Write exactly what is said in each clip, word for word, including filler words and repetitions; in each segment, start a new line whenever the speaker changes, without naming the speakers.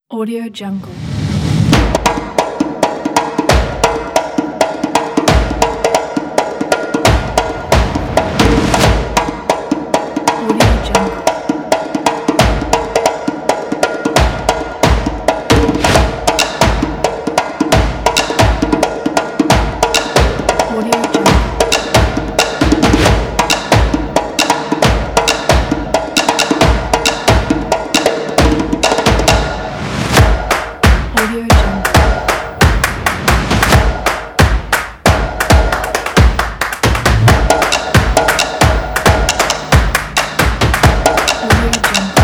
Audio Jungle. Audio Jungle. Audio Jungle. Audio Jungle. Audio Jungle.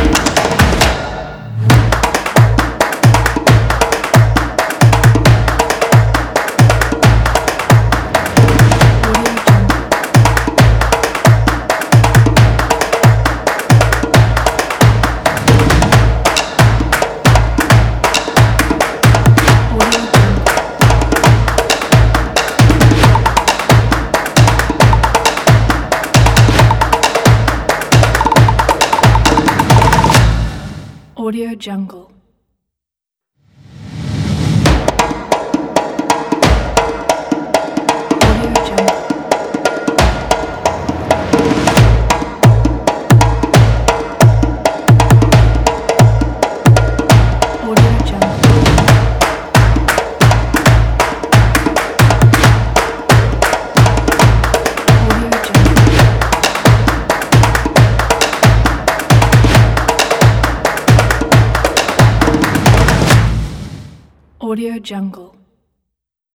Audio Jungle. Audio Jungle. Audio Jungle. Audio Jungle. Audio Jungle. Audio Jungle. Audio Jungle.